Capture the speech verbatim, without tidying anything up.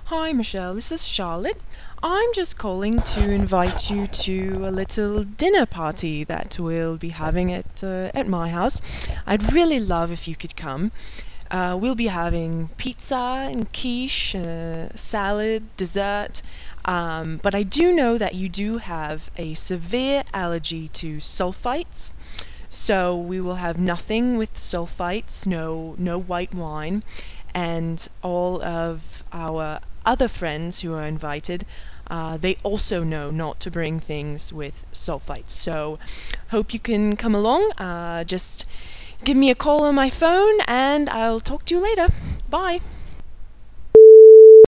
Hi, Michelle. This is Charlotte. I'm just calling to invite you to a little dinner party that we'll be having at uh, at my house. I'd really love if you could come. Uh, we'll be having pizza and quiche, uh, salad, dessert. Um, but I do know that you do have a severe allergy to sulfites. So we will have nothing with sulfites, no no white wine, and all of our other friends who are invited, uh, they also know not to bring things with sulfites. So hope you can come along. Uh, just give me a call on my phone, and I'll talk to you later. Bye.